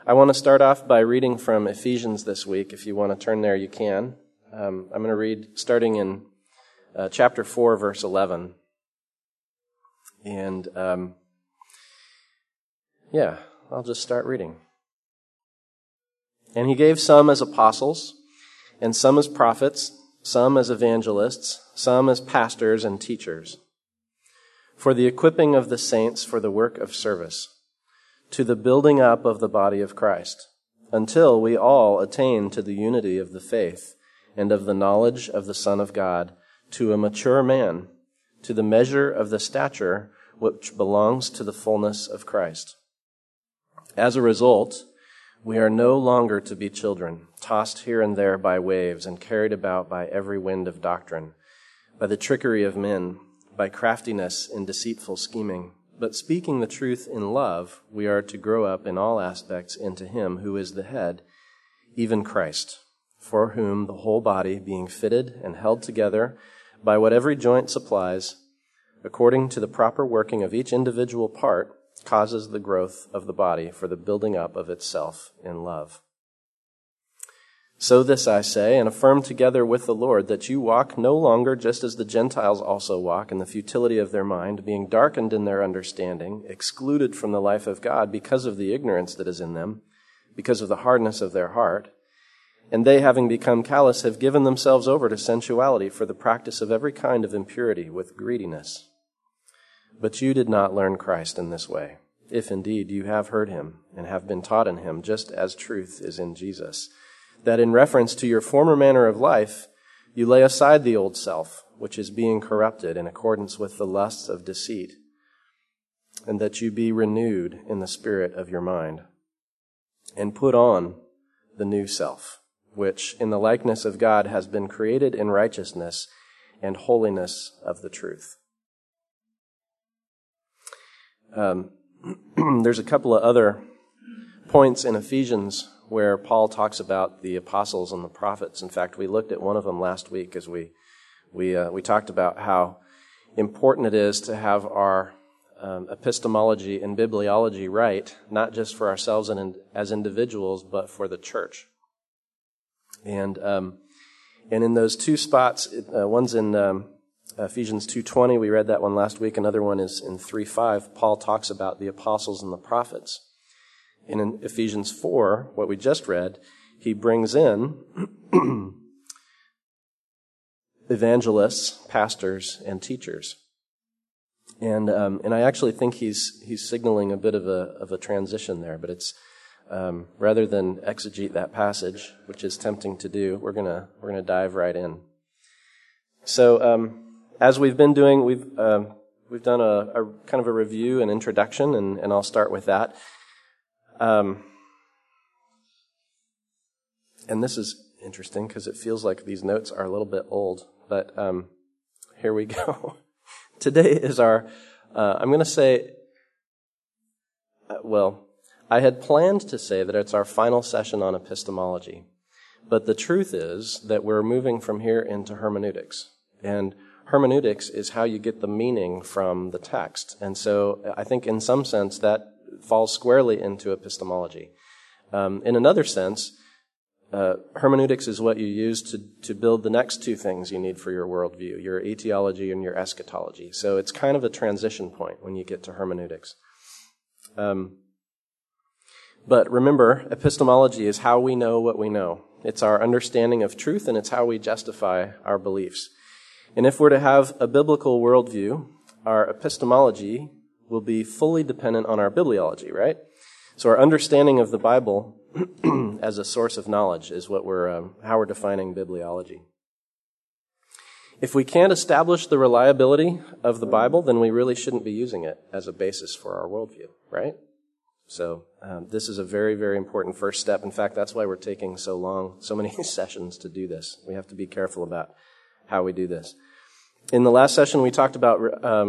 I want to start off by reading from Ephesians this week. If you want to turn there, you can. I'm going to read starting in chapter 4, verse 11. And I'll just start reading. And he gave some as apostles, and some as prophets, some as evangelists, some as pastors and teachers, for the equipping of the saints for the work of service, to the building up of the body of Christ, until we all attain to the unity of the faith and of the knowledge of the Son of God, to a mature man, to the measure of the stature which belongs to the fullness of Christ. As a result, we are no longer to be children, tossed here and there by waves and carried about by every wind of doctrine, by the trickery of men, by craftiness in deceitful scheming. But speaking the truth in love, we are to grow up in all aspects into Him who is the head, even Christ, for whom the whole body, being fitted and held together by what every joint supplies, according to the proper working of each individual part, causes the growth of the body for the building up of itself in love. So this I say, and affirm together with the Lord, that you walk no longer just as the Gentiles also walk in the futility of their mind, being darkened in their understanding, excluded from the life of God because of the ignorance that is in them, because of the hardness of their heart. And they, having become callous, have given themselves over to sensuality for the practice of every kind of impurity with greediness. But you did not learn Christ in this way, if indeed you have heard Him and have been taught in Him, just as truth is in Jesus, that in reference to your former manner of life, you lay aside the old self, which is being corrupted in accordance with the lusts of deceit, and that you be renewed in the spirit of your mind, and put on the new self, which in the likeness of God has been created in righteousness and holiness of the truth. There's a couple of other points in Ephesians where Paul talks about the apostles and the prophets. In fact, we looked at one of them last week as we talked about how important it is to have our epistemology and bibliology right, not just for ourselves and as individuals, but for the church. And in those two spots, one's in Ephesians 2:20, we read that one last week. Another one is in 3:5. Paul talks about the apostles and the prophets. And in Ephesians 4, what we just read, he brings in evangelists, pastors, and teachers. And I actually think he's signaling a bit of a transition there. But it's rather than exegete that passage, which is tempting to do, we're gonna dive right in. So. As we've been doing, we've done a kind of a review and introduction, and I'll start with that. And this is interesting because it feels like these notes are a little bit old, but here we go. Today is our, I'm going to say, I had planned to say that it's our final session on epistemology, but the truth is that we're moving from here into hermeneutics. And hermeneutics is how you get the meaning from the text. And so I think in some sense that falls squarely into epistemology. In another sense, hermeneutics is what you use to build the next two things you need for your worldview, your etiology and your eschatology. So it's kind of a transition point when you get to hermeneutics. But remember, epistemology is how we know what we know. It's our understanding of truth, and it's how we justify our beliefs. And if we're to have a biblical worldview, our epistemology will be fully dependent on our bibliology, right? So our understanding of the Bible as a source of knowledge is what how we're defining bibliology. If we can't establish the reliability of the Bible, then we really shouldn't be using it as a basis for our worldview, right? So this is a very, very important first step. In fact, that's why we're taking so many sessions to do this. We have to be careful about how we do this. In the last session, we talked about,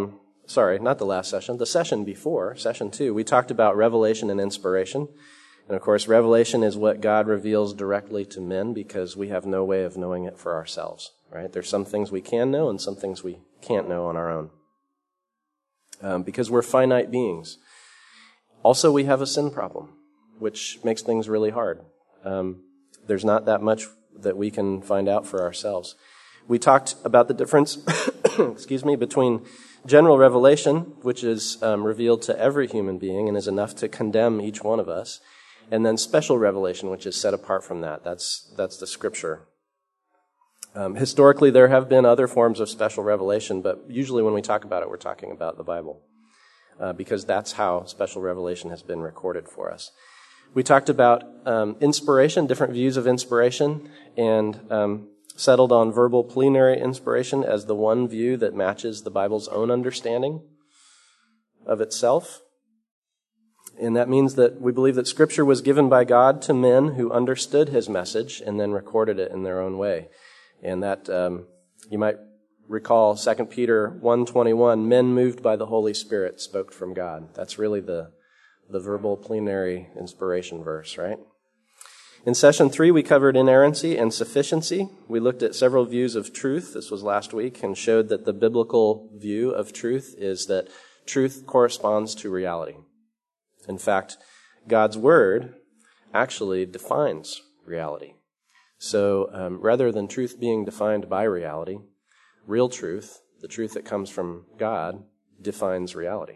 the session before, session 2, we talked about revelation and inspiration. And of course, revelation is what God reveals directly to men because we have no way of knowing it for ourselves, right? There's some things we can know and some things we can't know on our own. Because we're finite beings. Also, we have a sin problem. which makes things really hard. There's not that much that we can find out for ourselves. We talked about the difference, between general revelation, which is revealed to every human being and is enough to condemn each one of us, and then special revelation, which is set apart from that. That's the Scripture. Historically, there have been other forms of special revelation, but usually when we talk about it, we're talking about the Bible, because that's how special revelation has been recorded for us. We talked about inspiration, different views of inspiration, and settled on verbal plenary inspiration as the one view that matches the Bible's own understanding of itself. And that means that we believe that Scripture was given by God to men who understood His message and then recorded it in their own way. And that, you might recall 2 Peter 1:21, men moved by the Holy Spirit spoke from God. That's really the verbal plenary inspiration verse, right? In session 3, we covered inerrancy and sufficiency. We looked at several views of truth. This was last week, and showed that the biblical view of truth is that truth corresponds to reality. In fact, God's Word actually defines reality. So rather than truth being defined by reality, real truth, the truth that comes from God, defines reality.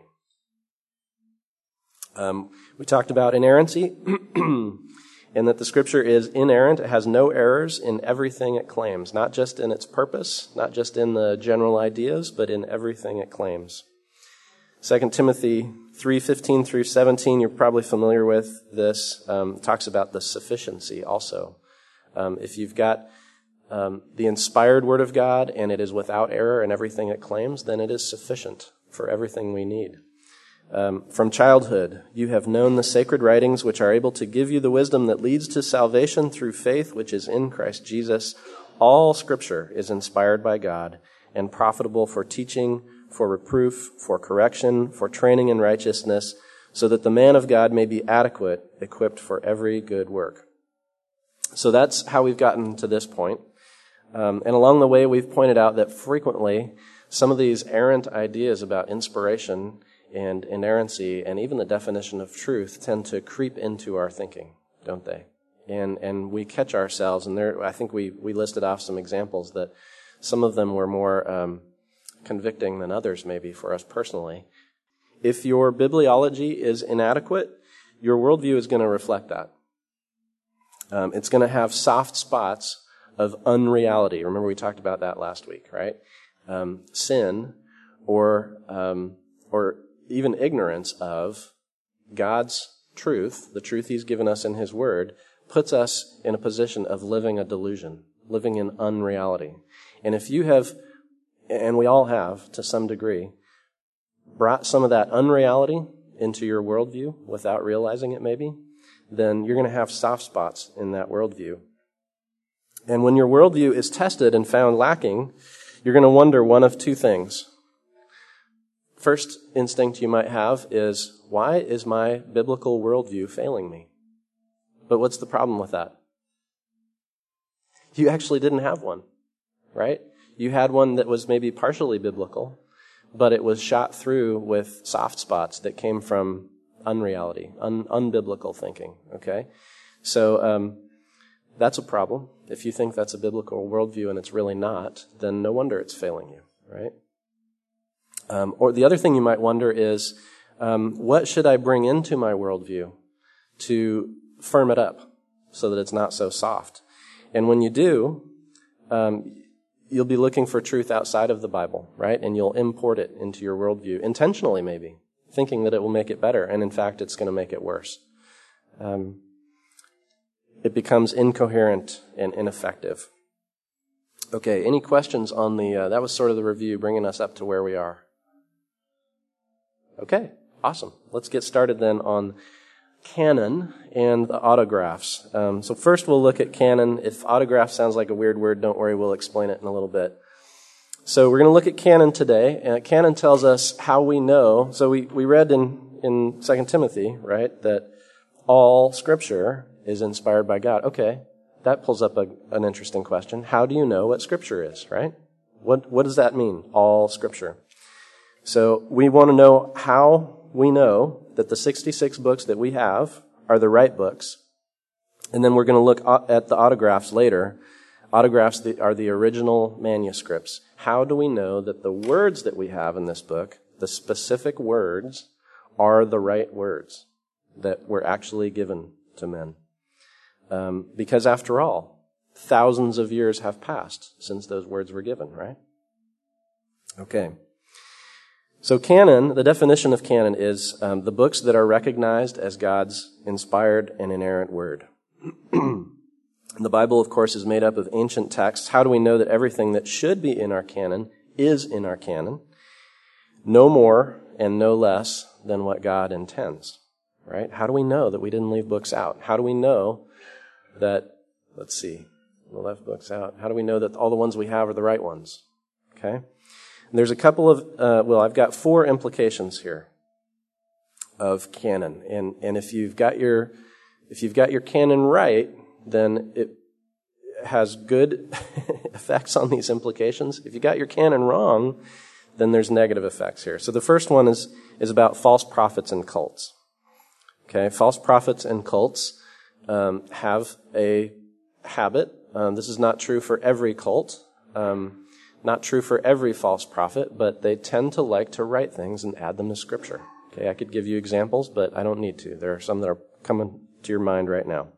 We talked about inerrancy, and that the Scripture is inerrant. It has no errors in everything it claims, not just in its purpose, not just in the general ideas, but in everything it claims. 2 Timothy 3:15 through 17, you're probably familiar with this, talks about the sufficiency also. If you've got the inspired Word of God and it is without error in everything it claims, then it is sufficient for everything we need. From childhood, you have known the sacred writings which are able to give you the wisdom that leads to salvation through faith which is in Christ Jesus. All Scripture is inspired by God and profitable for teaching, for reproof, for correction, for training in righteousness, so that the man of God may be adequate, equipped for every good work. So that's how we've gotten to this point. And along the way, we've pointed out that frequently some of these errant ideas about inspiration and inerrancy and even the definition of truth tend to creep into our thinking, don't they? And we catch ourselves, and I think we listed off some examples that some of them were more convicting than others maybe for us personally. If your bibliology is inadequate, your worldview is going to reflect that. It's going to have soft spots of unreality. Remember we talked about that last week, right? Sin or even ignorance of God's truth, the truth He's given us in His Word, puts us in a position of living a delusion, living in unreality. And if you have, and we all have to some degree, brought some of that unreality into your worldview without realizing it maybe, then you're going to have soft spots in that worldview. And when your worldview is tested and found lacking, you're going to wonder one of two things. First instinct you might have is, why is my biblical worldview failing me? But what's the problem with that? You actually didn't have one, right? You had one that was maybe partially biblical, but it was shot through with soft spots that came from unreality, unbiblical thinking, okay? So that's a problem. If you think that's a biblical worldview and it's really not, then no wonder it's failing you, right? Or the other thing you might wonder is, what should I bring into my worldview to firm it up so that it's not so soft? And when you do, you'll be looking for truth outside of the Bible, right? And you'll import it into your worldview, intentionally maybe, thinking that it will make it better, and in fact it's going to make it worse. It becomes incoherent and ineffective. Okay, any questions on that was sort of the review, bringing us up to where we are. Okay, awesome. Let's get started then on canon and the autographs. So first we'll look at canon. If autograph sounds like a weird word, don't worry, we'll explain it in a little bit. So we're going to look at canon today, and canon tells us how we know. So we read in 2 Timothy, right, that all Scripture is inspired by God. Okay, that pulls up an interesting question. How do you know what Scripture is, right? What does that mean, all Scripture? So we want to know how we know that the 66 books that we have are the right books. And then we're going to look at the autographs later. Autographs are the original manuscripts. How do we know that the words that we have in this book, the specific words, are the right words that were actually given to men? Because after all, thousands of years have passed since those words were given, right? Okay. So canon, the definition of canon is the books that are recognized as God's inspired and inerrant word. The Bible, of course, is made up of ancient texts. How do we know that everything that should be in our canon is in our canon? No more and no less than what God intends, right? How do we know that we didn't leave books out? How do we know that, we left books out. How do we know that all the ones we have are the right ones? Okay? And there's a couple of, I've got 4 implications here of canon. And if you've got your canon right, then it has good effects on these implications. If you got your canon wrong, then there's negative effects here. So the first one is about false prophets and cults. Okay, false prophets and cults have a habit. This is not true for every cult, not true for every false prophet, but they tend to like to write things and add them to Scripture. Okay, I could give you examples, but I don't need to. There are some that are coming to your mind right now.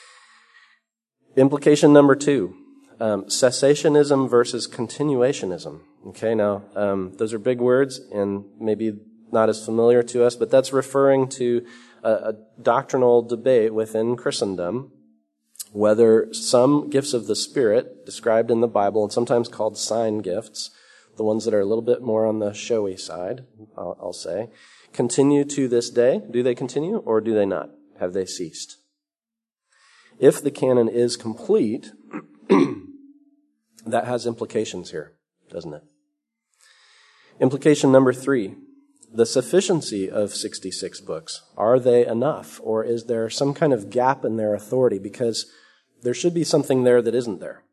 Implication number 2, cessationism versus continuationism. Okay, now, those are big words and maybe not as familiar to us, but that's referring to a doctrinal debate within Christendom, whether some gifts of the Spirit, described in the Bible and sometimes called sign gifts, the ones that are a little bit more on the showy side, I'll say, continue to this day. Do they continue or do they not? Have they ceased? If the canon is complete, that has implications here, doesn't it? Implication number 3, the sufficiency of 66 books. Are they enough, or is there some kind of gap in their authority? Because there should be something there that isn't there.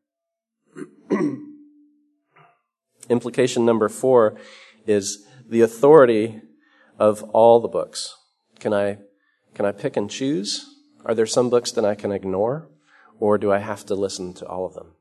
Implication number 4 is the authority of all the books. Can I pick and choose? Are there some books that I can ignore, or do I have to listen to all of them?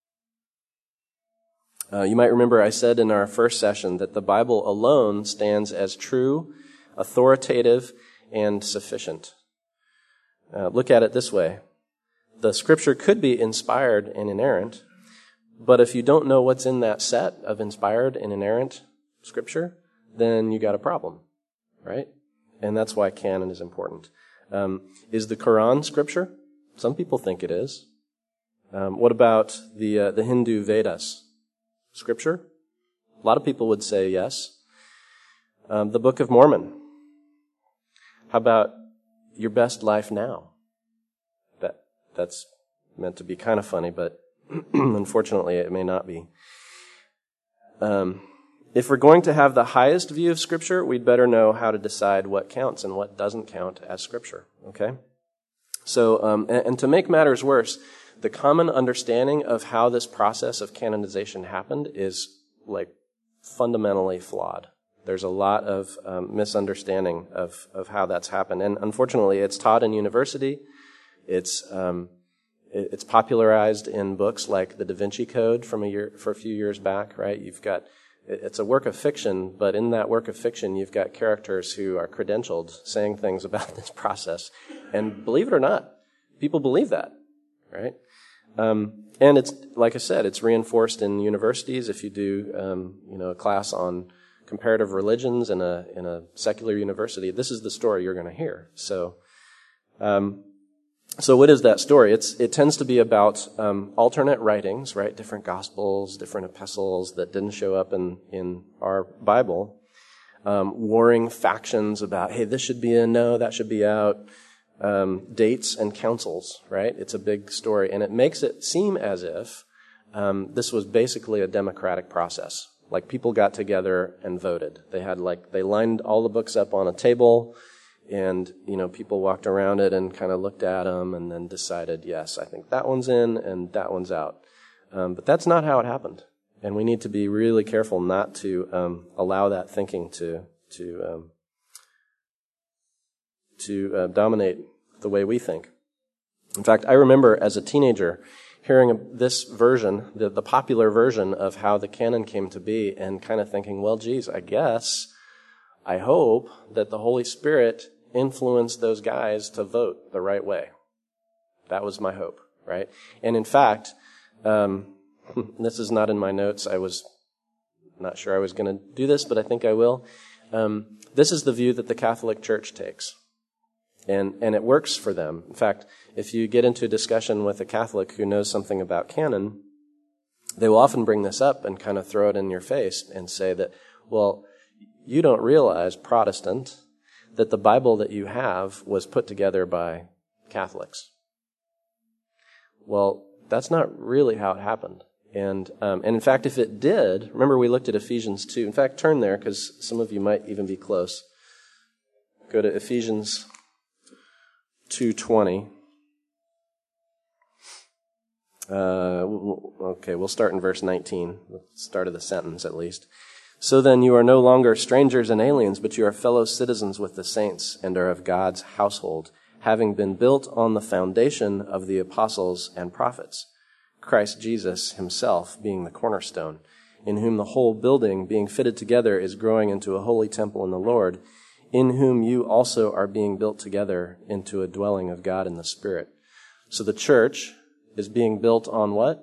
You might remember I said in our first session that the Bible alone stands as true, authoritative, and sufficient. Look at it this way. The Scripture could be inspired and inerrant, but if you don't know what's in that set of inspired and inerrant Scripture, then you got a problem, right? And that's why canon is important. Is the Quran Scripture? Some people think it is. What about the Hindu Vedas? Scripture? A lot of people would say yes. The Book of Mormon. How about Your Best Life Now? That's meant to be kind of funny, but unfortunately it may not be. If we're going to have the highest view of Scripture, we'd better know how to decide what counts and what doesn't count as Scripture, okay? So, and to make matters worse, the common understanding of how this process of canonization happened is, fundamentally flawed. There's a lot of misunderstanding of how that's happened. And unfortunately, it's taught in university. It's popularized in books like the Da Vinci Code for a few years back, right? It's a work of fiction, but in that work of fiction, you've got characters who are credentialed saying things about this process. And believe it or not, people believe that, right? And it's, like I said, it's reinforced in universities. If you do, a class on comparative religions in a secular university, this is the story you're going to hear. So what is that story? It tends to be about alternate writings, right? Different gospels, different epistles that didn't show up in our Bible. Warring factions about, hey, this should be in, no, that should be out. Dates and councils, right? It's a big story, and it makes it seem as if this was basically a democratic process. Like people got together and voted. They lined all the books up on a table. And, people walked around it and kind of looked at them and then decided, yes, I think that one's in and that one's out. But that's not how it happened. And we need to be really careful not to allow that thinking to dominate the way we think. In fact, I remember as a teenager hearing this version, the popular version of how the canon came to be, and kind of thinking, well, geez, I hope that the Holy Spirit influenced those guys to vote the right way. That was my hope, right? And in fact, this is not in my notes. I was not sure I was going to do this, but I think I will. This is the view that the Catholic Church takes. And it works for them. In fact, if you get into a discussion with a Catholic who knows something about canon, they will often bring this up and kind of throw it in your face and say that, well, you don't realize, Protestant, that the Bible that you have was put together by Catholics. Well, that's not really how it happened. And in fact, if it did, remember we looked at Ephesians 2. In fact, turn there because some of you might even be close. Go to Ephesians 2:20. Okay, we'll start in verse 19, the start of the sentence at least. So then you are no longer strangers and aliens, but you are fellow citizens with the saints and are of God's household, having been built on the foundation of the apostles and prophets, Christ Jesus himself being the cornerstone, in whom the whole building being fitted together is growing into a holy temple in the Lord, in whom you also are being built together into a dwelling of God in the Spirit. So the church is being built on what?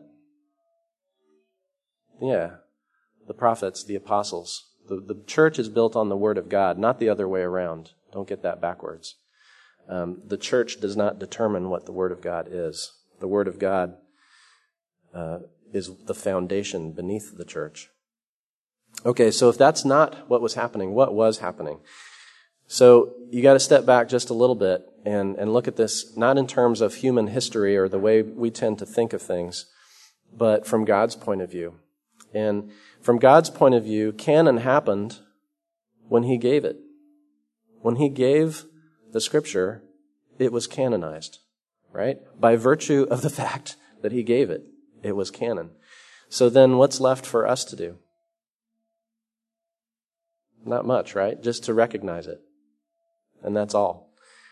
Yeah, the prophets, the apostles. The church is built on the Word of God, not the other way around. Don't get that backwards. The church does not determine what the Word of God is. The Word of God is the foundation beneath the church. Okay, so if that's not what was happening, what was happening? So you got to step back just a little bit and look at this not in terms of human history or the way we tend to think of things, but from God's point of view. And from God's point of view, canon happened when He gave it. When He gave the Scripture, it was canonized, right? By virtue of the fact that He gave it, it was canon. So then what's left for us to do? Not much, right? Just to recognize it. And that's all.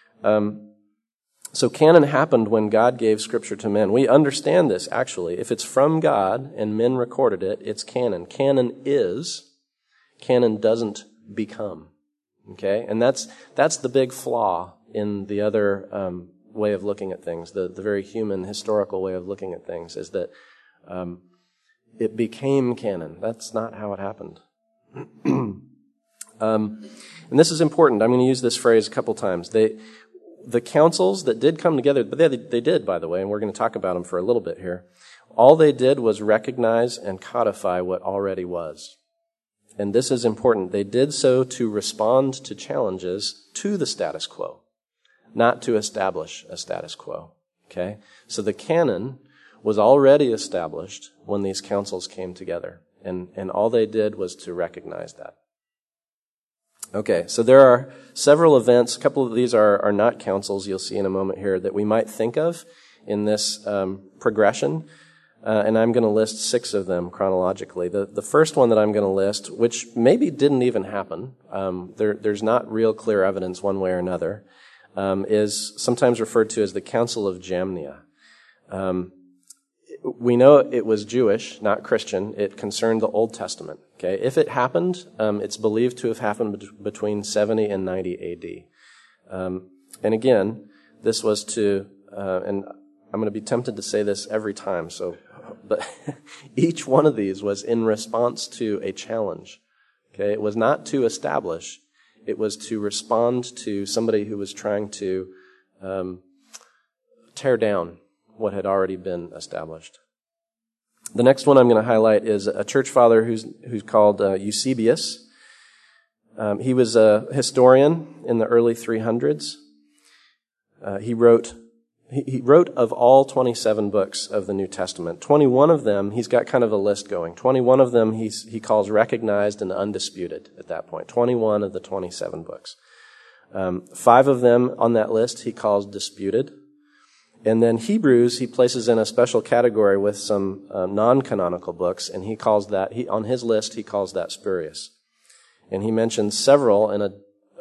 So canon happened when God gave Scripture to men. We understand this, actually. If it's from God and men recorded it, it's canon. Canon is. Canon doesn't become. Okay? And that's the big flaw in the other way of looking at things, the very human, historical way of looking at things, is that it became canon. That's not how it happened. And this is important. I'm going to use this phrase a couple times. The councils that did come together, but they did, by the way, and we're going to talk about them for a little bit here. All they did was recognize and codify what already was. And this is important. They did so to respond to challenges to the status quo, not to establish a status quo. Okay? So the canon was already established when these councils came together. And all they did was to recognize that. Okay, so there are several events. A couple of these are not councils, you'll see in a moment here, that we might think of in this progression. And I'm going to list 6 of them chronologically. The first one that I'm going to list, which maybe didn't even happen, there's not real clear evidence one way or another, is sometimes referred to as the Council of Jamnia. We know it was Jewish, not Christian. It concerned the Old Testament. Okay, if it happened, it's believed to have happened between 70 and 90 A.D. And again, this was to, and I'm going to be tempted to say this every time. But each one of these was in response to a challenge. Okay, it was not to establish; it was to respond to somebody who was trying to tear down what had already been established. The next one I'm going to highlight is a church father who's called Eusebius. He was a historian in the early 300s. He wrote of all 27 books of the New Testament. 21 of them, he's got kind of a list going. 21 of them he calls recognized and undisputed at that point. 21 of the 27 books. 5 of them on that list he calls disputed. And then Hebrews, he places in a special category with some non-canonical books, and on his list, he calls that spurious. And he mentions several in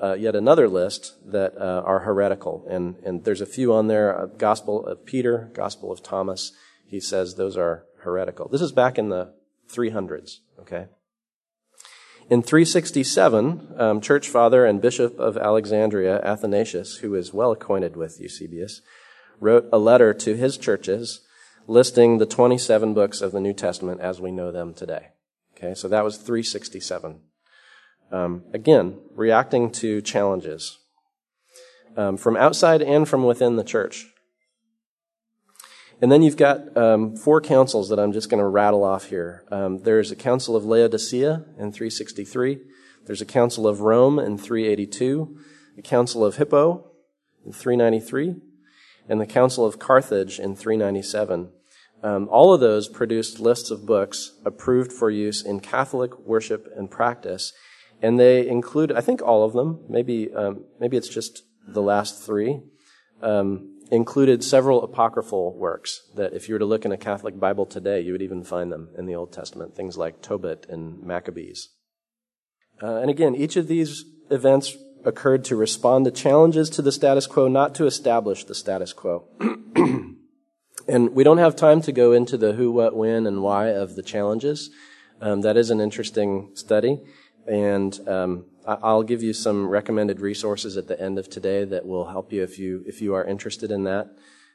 yet another list that are heretical. And there's a few on there. Gospel of Peter, Gospel of Thomas. He says those are heretical. This is back in the 300s, okay? In 367, church father and bishop of Alexandria, Athanasius, who is well acquainted with Eusebius, wrote a letter to his churches listing the 27 books of the New Testament as we know them today. Okay, so that was 367. Again, reacting to challenges from outside and from within the church. And then you've got 4 councils that I'm just going to rattle off here. There's a council of Laodicea in 363. There's a council of Rome in 382. A council of Hippo in 393. And the council of Carthage in 397. All of those produced lists of books approved for use in Catholic worship and practice. And they include, I think all of them, maybe it's just the last 3, included several apocryphal works that if you were to look in a Catholic Bible today, you would even find them in the Old Testament, things like Tobit and Maccabees. And again, each of these events occurred to respond to challenges to the status quo, not to establish the status quo. And we don't have time to go into the who, what, when, and why of the challenges. That is an interesting study. And I'll give you some recommended resources at the end of today that will help you if you are interested in that.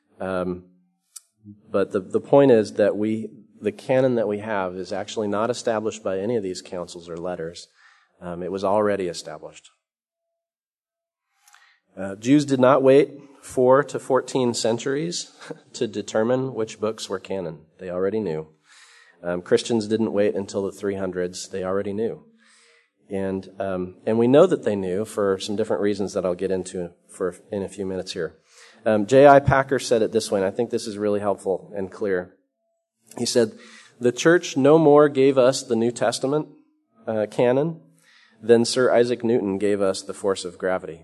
But the point is that the canon that we have is actually not established by any of these councils or letters. It was already established. Jews did not wait 4 to 14 centuries to determine which books were canon. They already knew. Christians didn't wait until the 300s. They already knew. And we know that they knew for some different reasons that I'll get into in a few minutes here. J.I. Packer said it this way, and I think this is really helpful and clear. He said, "The church no more gave us the New Testament canon than Sir Isaac Newton gave us the force of gravity."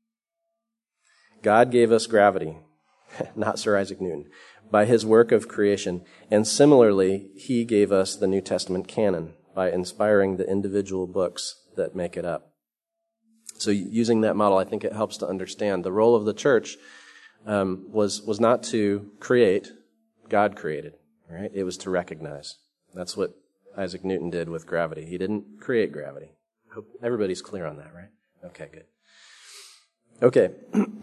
God gave us gravity, not Sir Isaac Newton, by his work of creation. And similarly, he gave us the New Testament canon by inspiring the individual books that make it up. So using that model, I think it helps to understand the role of the church was not to create, God created, right? It was to recognize. That's what Isaac Newton did with gravity. He didn't create gravity. Hope everybody's clear on that, right? Okay, good. Okay.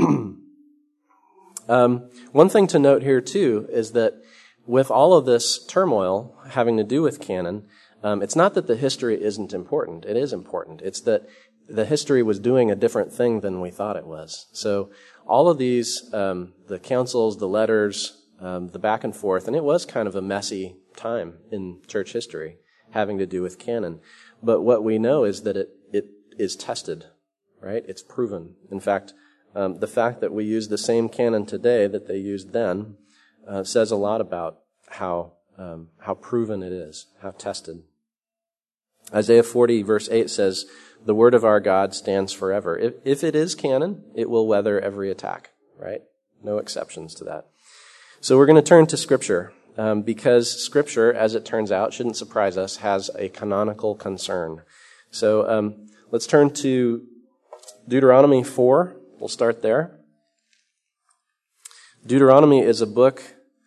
One thing to note here, too, is that with all of this turmoil having to do with canon, it's not that the history isn't important. It is important. It's that the history was doing a different thing than we thought it was. So all of these, the councils, the letters, the back and forth, and it was kind of a messy time in church history having to do with canon. But what we know is that it is tested, right? It's proven. In fact, the fact that we use the same canon today that they used then says a lot about how proven it is, how tested. Isaiah 40 verse 8 says, "The word of our God stands forever." If it is canon, it will weather every attack, right? No exceptions to that. So we're going to turn to Scripture, because Scripture, as it turns out, shouldn't surprise us, has a canonical concern. So let's turn to Deuteronomy 4. We'll start there. Deuteronomy is a book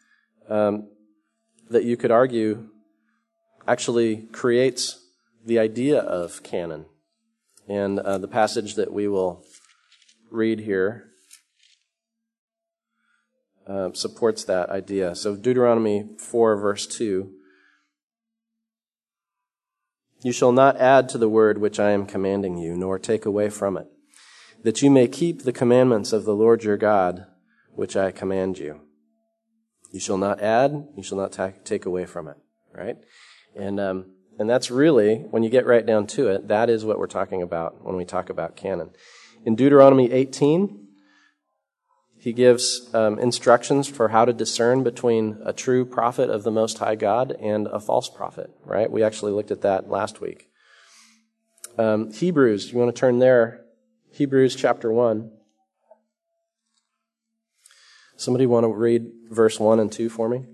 that you could argue actually creates the idea of canon. And the passage that we will read here supports that idea. So Deuteronomy 4, verse 2. "You shall not add to the word which I am commanding you, nor take away from it, that you may keep the commandments of the Lord your God, which I command you." You shall not add, you shall not take away from it, right? And that's really, when you get right down to it, that is what we're talking about when we talk about canon. In Deuteronomy 18, he gives instructions for how to discern between a true prophet of the Most High God and a false prophet, right? We actually looked at that last week. Hebrews, you want to turn there? Hebrews chapter 1. Somebody want to read verse 1 and 2 for me?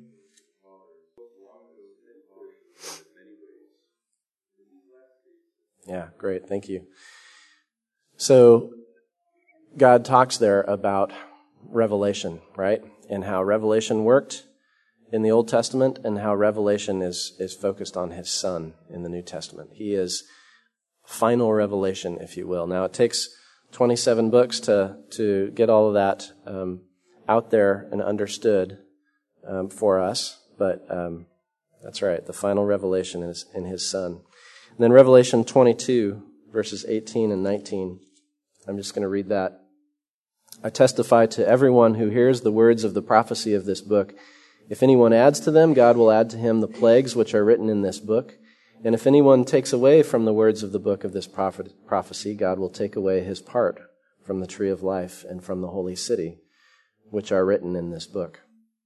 Yeah, great. Thank you. So God talks there about revelation, right? And how revelation worked in the Old Testament and how revelation is focused on his Son in the New Testament. He is final revelation, if you will. Now, it takes 27 books to get all of that out there and understood for us, but that's right, the final revelation is in his Son. And then Revelation 22, verses 18 and 19, I'm just going to read that. I testify to everyone who hears the words of the prophecy of this book. If anyone adds to them, God will add to him the plagues which are written in this book. And if anyone takes away from the words of the book of this prophecy, God will take away his part from the tree of life and from the holy city, which are written in this book.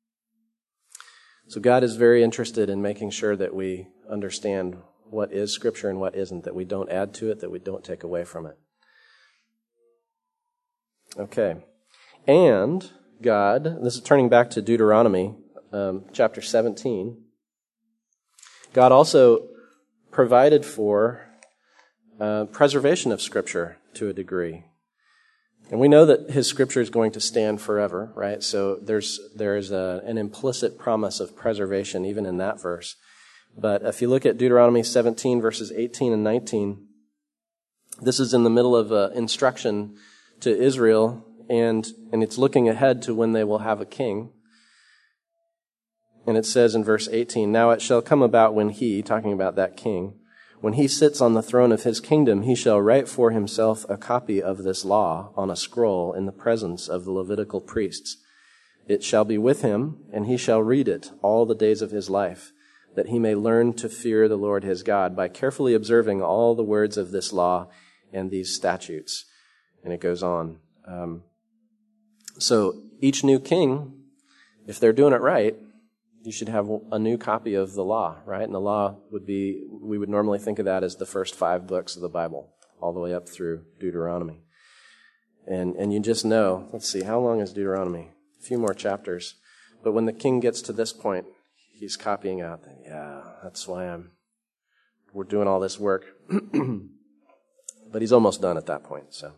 So God is very interested in making sure that we understand what is Scripture and what isn't, that we don't add to it, that we don't take away from it. Okay. And God, this is turning back to Deuteronomy, chapter 17, God also provided for preservation of Scripture to a degree. And we know that his Scripture is going to stand forever, right? So there is an implicit promise of preservation even in that verse. But if you look at Deuteronomy 17, verses 18 and 19, this is in the middle of instruction to Israel, and it's looking ahead to when they will have a king. And it says in verse 18, Now it shall come about when he, talking about that king, when he sits on the throne of his kingdom, he shall write for himself a copy of this law on a scroll in the presence of the Levitical priests. It shall be with him, and he shall read it all the days of his life, that he may learn to fear the Lord his God by carefully observing all the words of this law and these statutes. And it goes on. So each new king, if they're doing it right, you should have a new copy of the law, right? And the law would be, we would normally think of that as the first 5 books of the Bible, all the way up through Deuteronomy. And you just know, let's see, how long is Deuteronomy? A few more chapters. But when the king gets to this point, he's copying out, yeah, that's why we're doing all this work. But he's almost done at that point, so.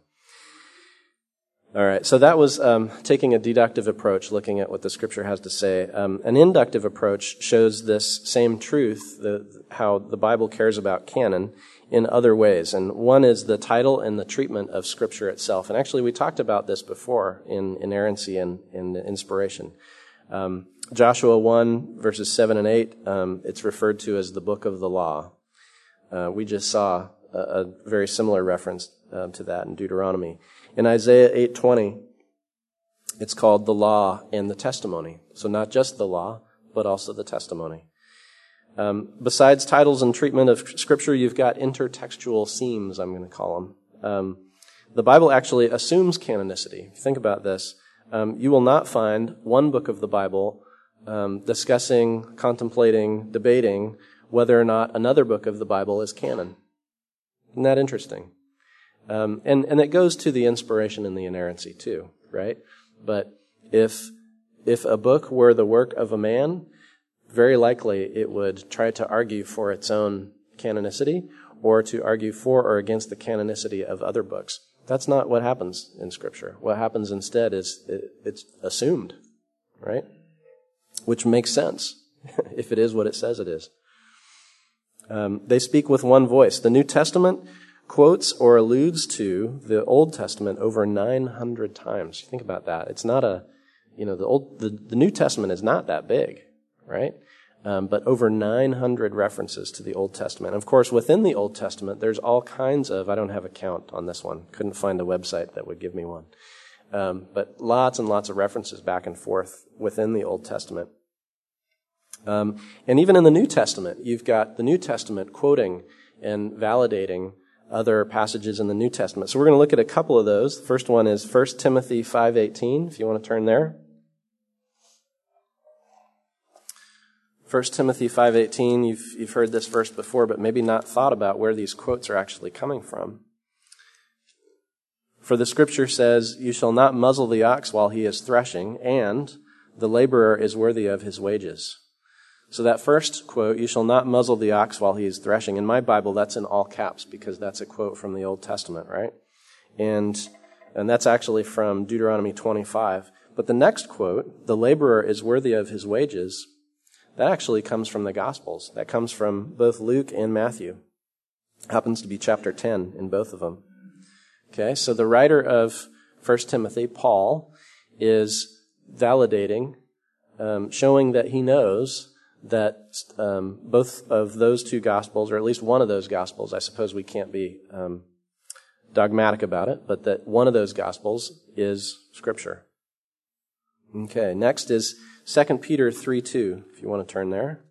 All right, so that was taking a deductive approach, looking at what the Scripture has to say. An inductive approach shows this same truth, how the Bible cares about canon, in other ways. And one is the title and the treatment of Scripture itself. And actually, we talked about this before in inerrancy and in inspiration. Joshua 1, verses 7 and 8, it's referred to as the book of the law. We just saw a very similar reference to that in Deuteronomy. In Isaiah 8:20, it's called the law and the testimony. So not just the law, but also the testimony. Besides titles and treatment of Scripture, you've got intertextual themes, I'm going to call them. The Bible actually assumes canonicity. Think about this. You will not find one book of the Bible discussing, contemplating, debating whether or not another book of the Bible is canon. Isn't that interesting? And it goes to the inspiration and the inerrancy too, right? But if a book were the work of a man, very likely it would try to argue for its own canonicity or to argue for or against the canonicity of other books. That's not what happens in Scripture. What happens instead is it's assumed, right? Which makes sense if it is what it says it is. They speak with one voice. The New Testament quotes or alludes to the Old Testament over 900 times. Think about that. It's not the New Testament is not that big, right? But over 900 references to the Old Testament. Of course, within the Old Testament, there's all kinds of, I don't have a count on this one. Couldn't find a website that would give me one. But lots and lots of references back and forth within the Old Testament. And even in the New Testament, you've got the New Testament quoting and validating other passages in the New Testament. So we're going to look at a couple of those. The first one is 1 Timothy 5:18, if you want to turn there. 1 Timothy 5:18, you've heard this verse before, but maybe not thought about where these quotes are actually coming from. For the Scripture says, "You shall not muzzle the ox while he is threshing, and the laborer is worthy of his wages." So that first quote, "You shall not muzzle the ox while he is threshing," in my Bible, that's in all caps because that's a quote from the Old Testament, right? And that's actually from Deuteronomy 25. But the next quote, the laborer is worthy of his wages, that actually comes from the Gospels. That comes from both Luke and Matthew. Happens to be chapter 10 in both of them. Okay, so the writer of 1 Timothy, Paul, is validating, showing that he knows that both of those two Gospels, or at least one of those Gospels, I suppose we can't be dogmatic about it, but that one of those Gospels is Scripture. Okay, next is 2 Peter 3:2, if you want to turn there.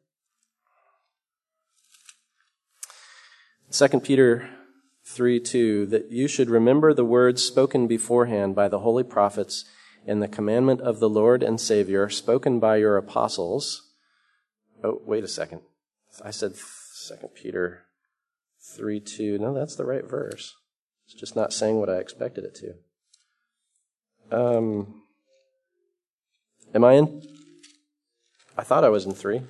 2 Peter 3:2, that you should remember the words spoken beforehand by the holy prophets and the commandment of the Lord and Savior spoken by your apostles. Oh, wait a second. I said 2 Peter 3:2. No, that's the right verse. It's just not saying what I expected it to. Am I in? I thought I was in 3.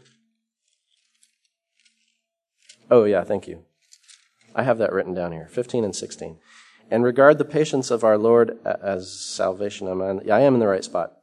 Oh, yeah, thank you. I have that written down here, 15 and 16. And regard the patience of our Lord as salvation. I am in the right spot.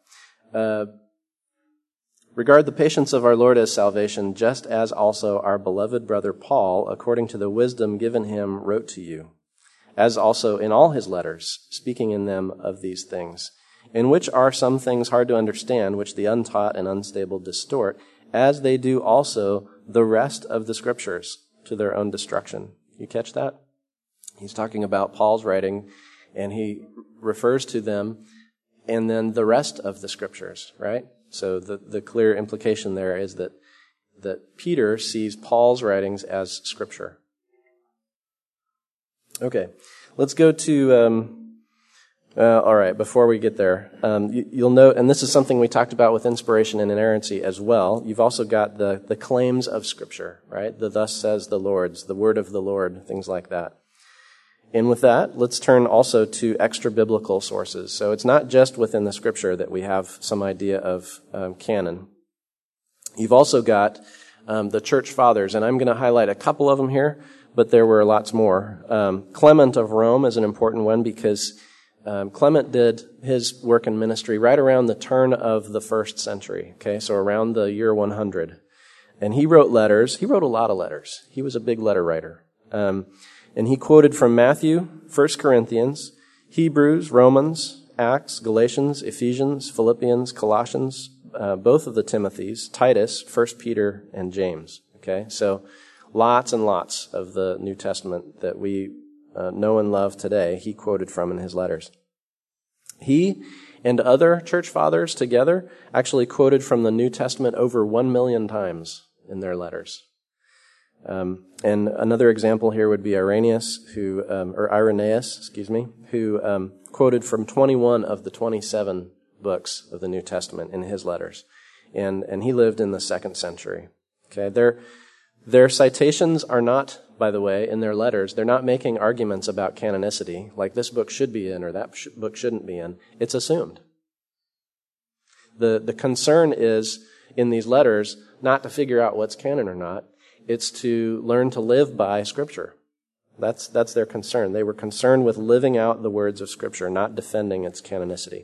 Regard the patience of our Lord as salvation, just as also our beloved brother Paul, according to the wisdom given him, wrote to you, as also in all his letters, speaking in them of these things, in which are some things hard to understand, which the untaught and unstable distort, as they do also the rest of the Scriptures to their own destruction. You catch that? He's talking about Paul's writing, and he refers to them, and then the rest of the Scriptures, right? So the clear implication there is that Peter sees Paul's writings as Scripture. Okay, let's go to... all right, before we get there, you'll note, and this is something we talked about with inspiration and inerrancy as well, you've also got the claims of Scripture, right? The thus says the Lord's, the word of the Lord, things like that. And with that, let's turn also to extra-biblical sources. So it's not just within the Scripture that we have some idea of canon. You've also got the Church Fathers, and I'm going to highlight a couple of them here, but there were lots more. Clement of Rome is an important one because Clement did his work and ministry right around the turn of the 1st century, okay, so around the year 100. And he wrote letters. He wrote a lot of letters. He was a big letter writer. And he quoted from Matthew, 1 Corinthians, Hebrews, Romans, Acts, Galatians, Ephesians, Philippians, Colossians, both of the Timothys, Titus, 1 Peter, and James, okay? So lots and lots of the New Testament that we know and love today, he quoted from in his letters. He and other church fathers together actually quoted from the New Testament over 1 million times in their letters. And another example here would be Irenaeus, who quoted from 21 of the 27 books of the New Testament in his letters. And he lived in the 2nd century. Okay, their citations are not, by the way, in their letters, they're not making arguments about canonicity, like this book should be in or that book shouldn't be in. It's assumed. The concern is, in these letters, not to figure out what's canon or not. It's to learn to live by Scripture. That's their concern. They were concerned with living out the words of Scripture, not defending its canonicity.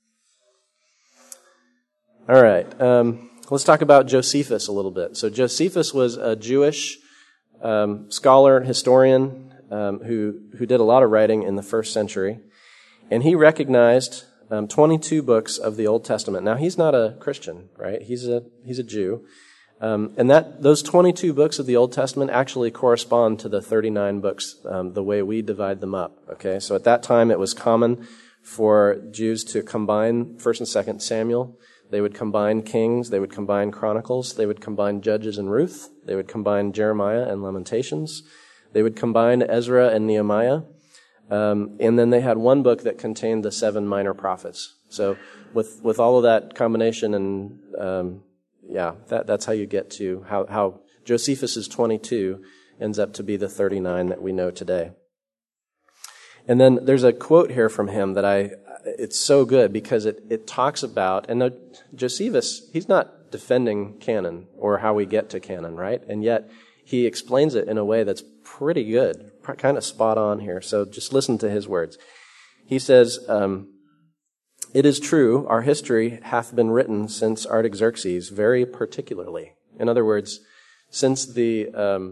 All right. Let's talk about Josephus a little bit. So Josephus was a Jewish scholar, historian, who did a lot of writing in the 1st century. And he recognized 22 books of the Old Testament. Now, he's not a Christian, right? He's a Jew. And those 22 books of the Old Testament actually correspond to the 39 books, the way we divide them up. Okay, so at that time it was common for Jews to combine 1st and 2nd Samuel. They would combine Kings, they would combine Chronicles, they would combine Judges and Ruth, they would combine Jeremiah and Lamentations, they would combine Ezra and Nehemiah, and then they had one book that contained the 7 minor prophets. So with all of that combination and that's how you get to how Josephus's 22 ends up to be the 39 that we know today. And then there's a quote here from him that it's so good because it talks about, and Josephus, he's not defending canon or how we get to canon, right? And yet he explains it in a way that's pretty good, kind of spot on here. So just listen to his words. He says, it is true, our history hath been written since Artaxerxes very particularly. In other words, since the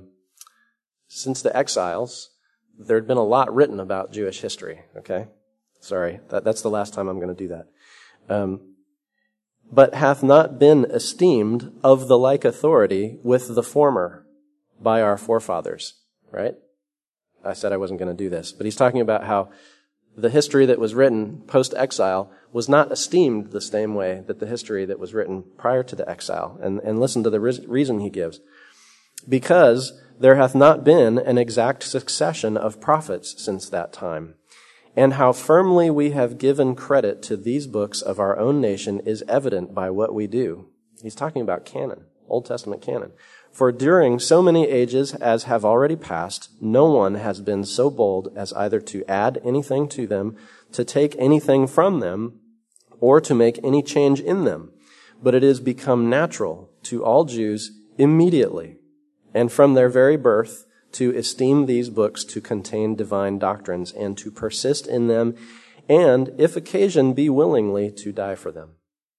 exiles, there had been a lot written about Jewish history, okay? Sorry, that's the last time I'm going to do that. But hath not been esteemed of the like authority with the former by our forefathers, right? I said I wasn't going to do this, but he's talking about how the history that was written post-exile was not esteemed the same way that the history that was written prior to the exile. And listen to the reason he gives. Because there hath not been an exact succession of prophets since that time. And how firmly we have given credit to these books of our own nation is evident by what we do. He's talking about canon, Old Testament canon. For during so many ages as have already passed, no one has been so bold as either to add anything to them, to take anything from them, or to make any change in them. But it is become natural to all Jews immediately, and from their very birth, to esteem these books to contain divine doctrines, and to persist in them, and, if occasion be willingly, to die for them.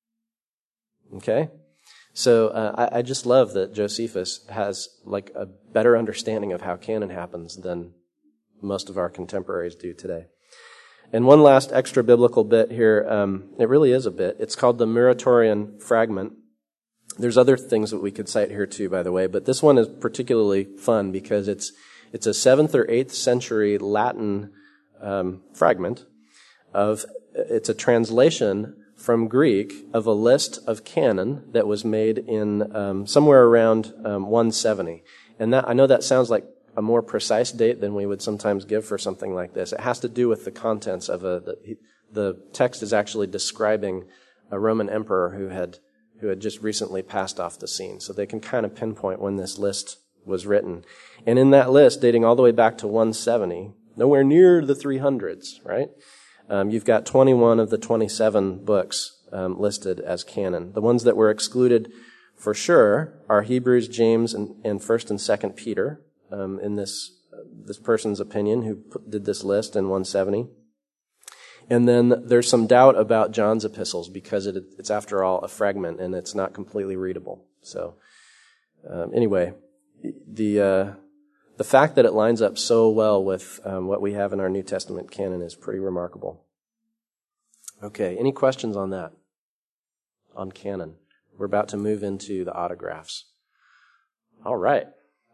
Okay? So I just love that Josephus has like a better understanding of how canon happens than most of our contemporaries do today. And one last extra biblical bit here. It really is a bit. It's called the Muratorian fragment. There's other things that we could cite here too, by the way, but this one is particularly fun because it's a 7th or 8th century Latin fragment it's a translation from Greek of a list of canon that was made in somewhere around 170. And that, I know that sounds like a more precise date than we would sometimes give for something like this. It has to do with the contents of the text is actually describing a Roman emperor who had just recently passed off the scene. So they can kind of pinpoint when this list was written. And in that list, dating all the way back to 170, nowhere near the 300s, right? You've got 21 of the 27 books listed as canon. The ones that were excluded for sure are Hebrews, James, and 1st and 2nd Peter, in this person's opinion who did this list in 170. And then there's some doubt about John's epistles because it's after all a fragment and it's not completely readable. So anyway, the fact that it lines up so well with what we have in our New Testament canon is pretty remarkable. Okay, any questions on that? On canon? We're about to move into the autographs. All right.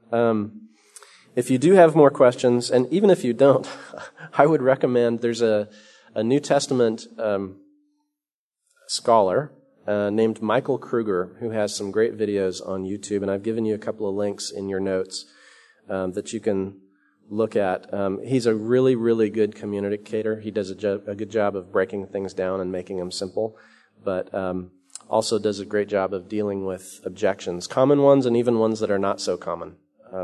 If you do have more questions, and even if you don't, I would recommend there's a New Testament scholar named Michael Kruger who has some great videos on YouTube, and I've given you a couple of links in your notes that you can look at. He's a really, really good communicator. He does a good job of breaking things down and making them simple, but also does a great job of dealing with objections, common ones and even ones that are not so common.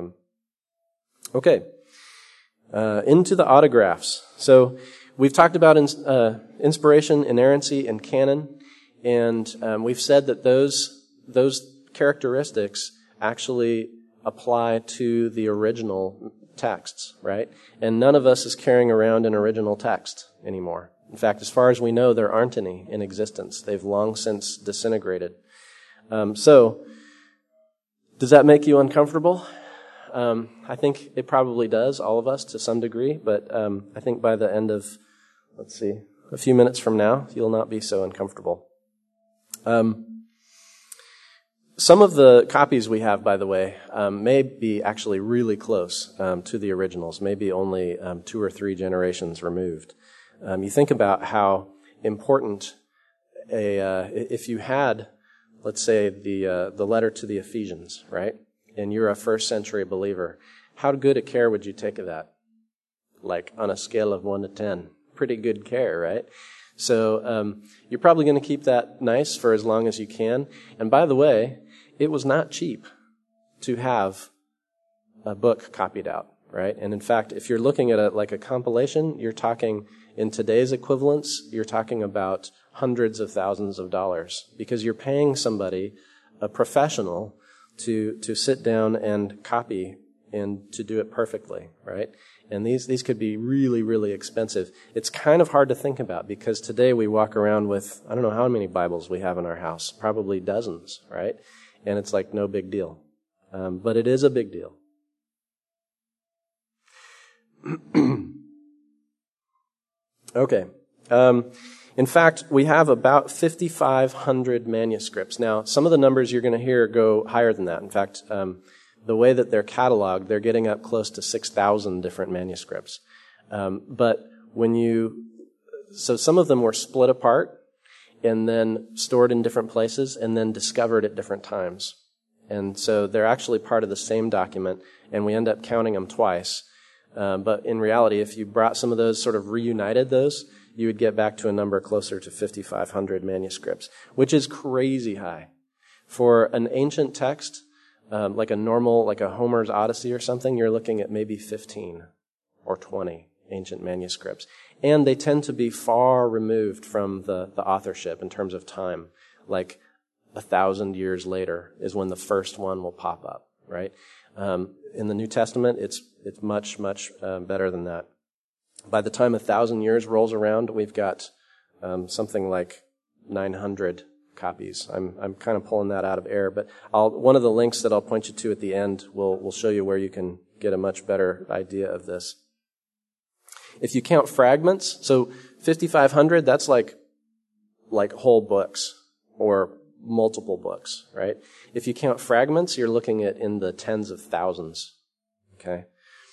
Okay, into the autographs. So we've talked about inspiration, inerrancy, and canon, and we've said that those characteristics actually apply to the original texts, right? And none of us is carrying around an original text anymore. In fact, as far as we know, there aren't any in existence. They've long since disintegrated. So, does that make you uncomfortable? I think it probably does, all of us, to some degree, but I think by the end of, a few minutes from now, you'll not be so uncomfortable. Some of the copies we have, by the way, may be actually really close to the originals, maybe only 2 or 3 generations removed. You think about how important if you had, let's say, the letter to the Ephesians, right? And you're a first century believer, how good a care would you take of that? Like on a scale of 1 to 10. Pretty good care, right? So you're probably going to keep that nice for as long as you can. And by the way, it was not cheap to have a book copied out, right? And in fact, if you're looking at a compilation, you're talking, in today's equivalents, you're talking about hundreds of thousands of dollars because you're paying somebody, a professional, to sit down and copy and to do it perfectly, right? And these could be really, really expensive. It's kind of hard to think about because today we walk around with, I don't know how many Bibles we have in our house, probably dozens, right? And it's like no big deal. But it is a big deal. Okay. In fact, we have about 5,500 manuscripts. Now, some of the numbers you're going to hear go higher than that. In fact, the way that they're cataloged, they're getting up close to 6,000 different manuscripts. But so some of them were split apart and then stored in different places and then discovered at different times. And so they're actually part of the same document, and we end up counting them twice. But in reality, if you brought some of those, sort of reunited those, you would get back to a number closer to 5,500 manuscripts, which is crazy high. For an ancient text, like a Homer's Odyssey or something, you're looking at maybe 15 or 20 ancient manuscripts. And they tend to be far removed from the authorship in terms of time. Like 1,000 years later is when the first one will pop up, right? In the New Testament, it's much, much better than that. By the time 1,000 years rolls around, we've got something like 900 copies. I'm kind of pulling that out of air, but one of the links that I'll point you to at the end will show you where you can get a much better idea of this. If you count fragments, so 5,500, that's like whole books or multiple books, right? If you count fragments, you're looking at in the tens of thousands. Okay.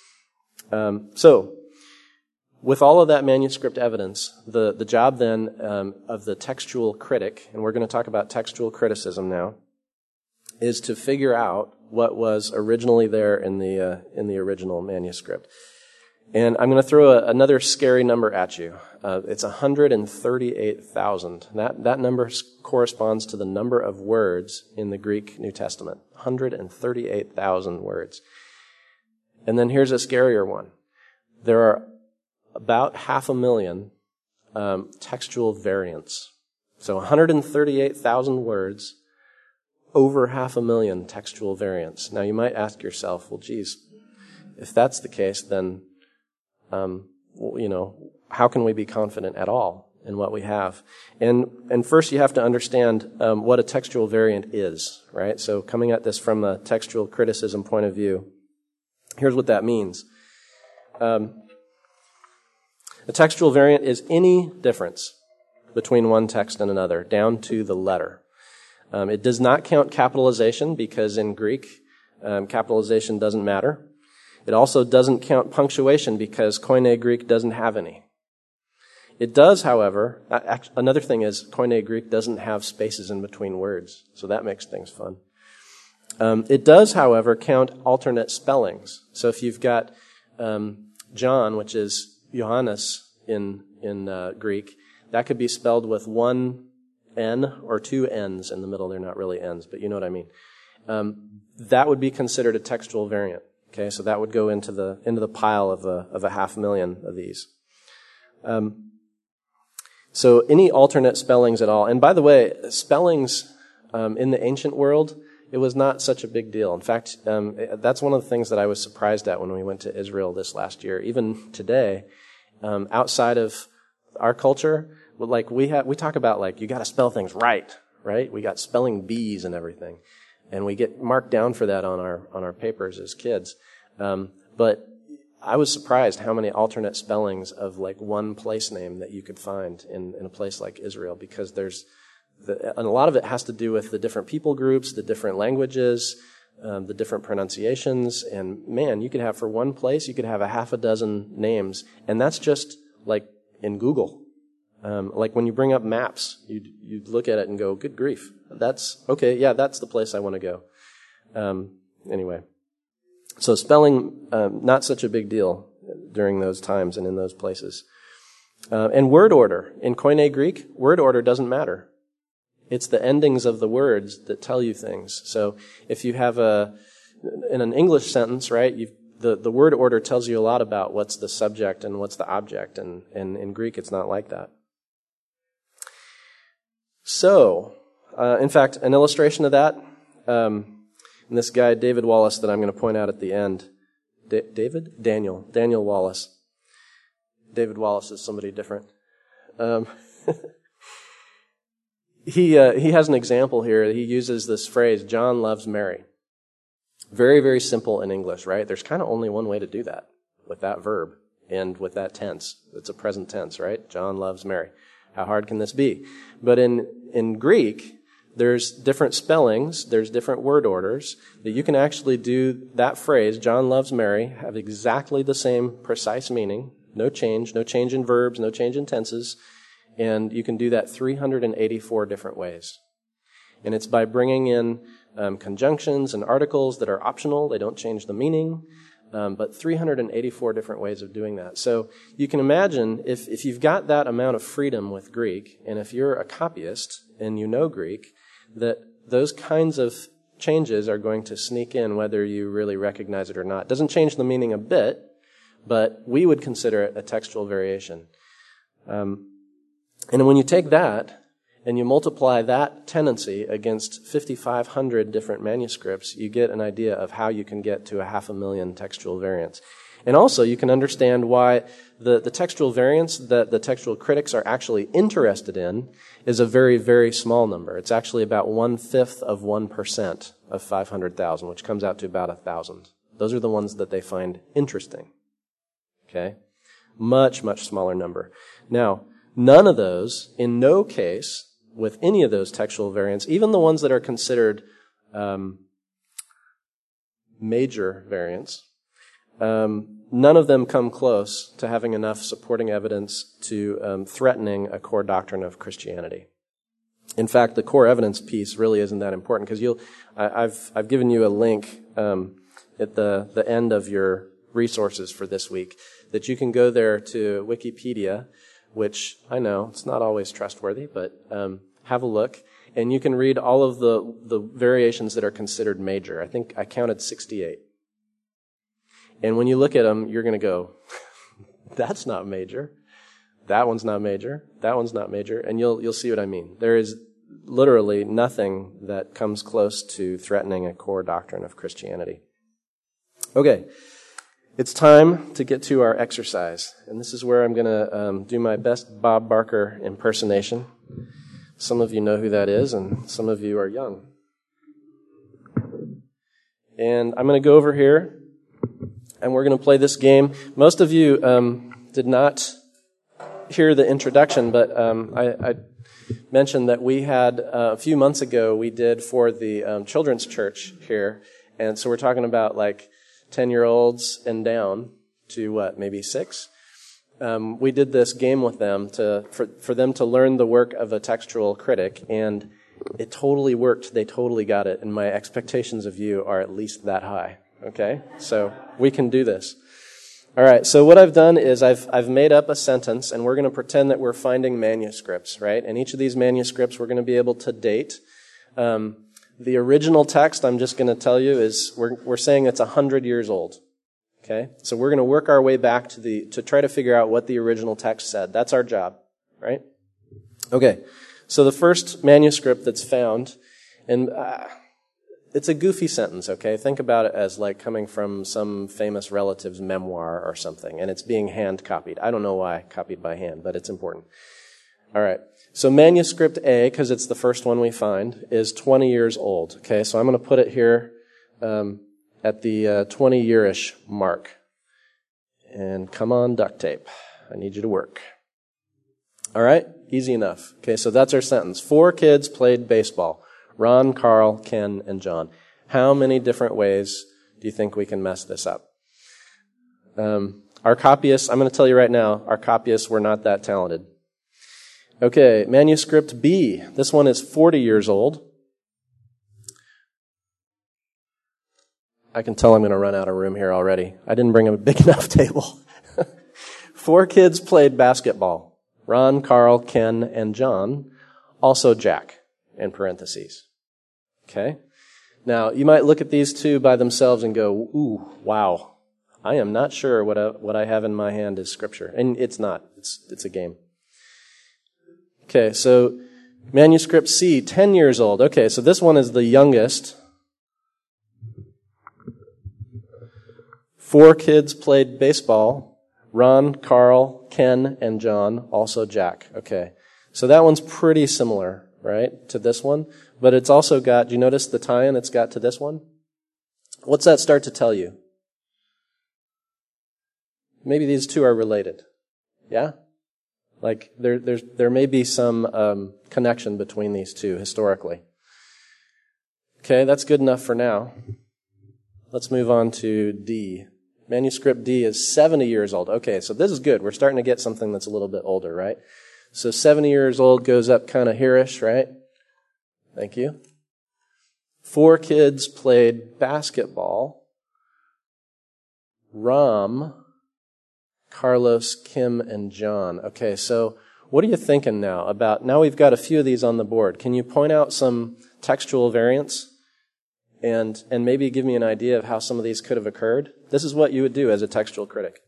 So with all of that manuscript evidence, the job then of the textual critic, and we're going to talk about textual criticism now, is to figure out what was originally there in the original manuscript. And I'm going to throw another scary number at you. It's 138,000. That number corresponds to the number of words in the Greek New Testament. 138,000 words. And then here's a scarier one. There are about 500,000 textual variants. So 138,000 words, over 500,000 textual variants. Now you might ask yourself, well, geez, if that's the case, then how can we be confident at all in what we have? And first you have to understand what a textual variant is, right? So coming at this from a textual criticism point of view, here's what that means. A textual variant is any difference between one text and another, down to the letter. It does not count capitalization because in Greek, capitalization doesn't matter. It also doesn't count punctuation because Koine Greek doesn't have any. It does, however, another thing is Koine Greek doesn't have spaces in between words, so that makes things fun. It does, however, count alternate spellings. So if you've got John, which is Johannes in Greek, that could be spelled with one N or two N's in the middle. They're not really N's, but you know what I mean. That would be considered a textual variant. Okay, so that would go into the pile of a 500,000 of these. So any alternate spellings at all. And by the way, spellings in the ancient world, it was not such a big deal. In fact, that's one of the things that I was surprised at when we went to Israel this last year. Even today, outside of our culture, we talk about you got to spell things right? We got spelling bees and everything. And we get marked down for that on our papers as kids. But I was surprised how many alternate spellings of one place name that you could find in a place like Israel, because and a lot of it has to do with the different people groups, the different languages, the different pronunciations. And man, you could have for one place, you could have a half a dozen names. And that's just in Google. When you bring up maps, you look at it and go, good grief. That's the place I want to go. Anyway. So spelling, not such a big deal during those times and in those places. And word order. In Koine Greek, word order doesn't matter. It's the endings of the words that tell you things. So if you have in an English sentence, right, the word order tells you a lot about what's the subject and what's the object. And in Greek, it's not like that. So, in fact, an illustration of that, and this guy, David Wallace, that I'm going to point out at the end, Daniel Wallace. David Wallace is somebody different. He has an example here. He uses this phrase, John loves Mary. Very, very simple in English, right? There's kind of only one way to do that with that verb and with that tense. It's a present tense, right? John loves Mary. How hard can this be? But in Greek, there's different spellings, there's different word orders that you can actually do that phrase, John loves Mary, have exactly the same precise meaning, no change in verbs, no change in tenses, and you can do that 384 different ways. And it's by bringing in conjunctions and articles that are optional, they don't change the meaning, but 384 different ways of doing that. So you can imagine if you've got that amount of freedom with Greek, and if you're a copyist and you know Greek, that those kinds of changes are going to sneak in whether you really recognize it or not. It doesn't change the meaning a bit, but we would consider it a textual variation. And when you take that and you multiply that tendency against 5,500 different manuscripts, you get an idea of how you can get to 500,000 textual variants. And also you can understand why the textual variants that the textual critics are actually interested in is a very, very small number. It's actually about 1/5 of 1% of 500,000, which comes out to about 1,000. Those are the ones that they find interesting. Okay? Much, much smaller number. Now, none of those, in no case, with any of those textual variants, even the ones that are considered major variants, none of them come close to having enough supporting evidence to threatening a core doctrine of Christianity. In fact, the core evidence piece really isn't that important because I've given you a link at the end of your resources for this week that you can go there to Wikipedia, which I know it's not always trustworthy, but have a look, and you can read all of the variations that are considered major. I think I counted 68. And when you look at them, you're going to go, that's not major. That one's not major. That one's not major. And you'll see what I mean. There is literally nothing that comes close to threatening a core doctrine of Christianity. Okay. It's time to get to our exercise. And this is where I'm going to do my best Bob Barker impersonation. Some of you know who that is, and some of you are young. And I'm going to go over here, and we're going to play this game. Most of you did not hear the introduction, but I mentioned that we had, a few months ago, we did for the children's church here. And so we're talking about like 10-year-olds and down to maybe 6. We did this game with them for them to learn the work of a textual critic, and it totally worked. They totally got it, and my expectations of you are at least that high. Okay? So we can do this. All right, so what I've done is I've made up a sentence, and we're going to pretend that we're finding manuscripts, right? And each of these manuscripts we're going to be able to date. The original text, I'm just going to tell you, is we're saying it's 100 years old. Okay? So we're going to work our way back to try to figure out what the original text said. That's our job, right? Okay. So the first manuscript that's found, and it's a goofy sentence, okay? Think about it as like coming from some famous relative's memoir or something, and it's being hand copied. I don't know why copied by hand, but it's important. All right. So manuscript A, because it's the first one we find, is 20 years old. Okay, so I'm going to put it here at the 20-year-ish mark. And come on, duct tape. I need you to work. All right, easy enough. Okay, so that's our sentence. 4 kids played baseball. Ron, Carl, Ken, and John. How many different ways do you think we can mess this up? Our copyists, I'm going to tell you right now, our copyists were not that talented. Okay, manuscript B. This one is 40 years old. I can tell I'm going to run out of room here already. I didn't bring a big enough table. 4 kids played basketball. Ron, Carl, Ken, and John. Also Jack, in parentheses. Okay? Now, you might look at these two by themselves and go, ooh, wow. I am not sure what I have in my hand is Scripture. And it's not. It's a game. Okay, so manuscript C, 10 years old. Okay, so this one is the youngest. 4 kids played baseball. Ron, Carl, Ken, and John, also Jack. Okay. So that one's pretty similar, right, to this one. But it's also got, do you notice the tie-in it's got to this one? What's that start to tell you? Maybe these two are related. Yeah? Like, there may be some connection between these two historically. Okay, that's good enough for now. Let's move on to D. Manuscript D is 70 years old. Okay, so this is good. We're starting to get something that's a little bit older, right? So 70 years old goes up kind of here-ish, right? Thank you. 4 kids played basketball. Ram, Carlos, Kim, and John. Okay, so what are you thinking now about, now we've got a few of these on the board. Can you point out some textual variants and maybe give me an idea of how some of these could have occurred? This is what you would do as a textual critic.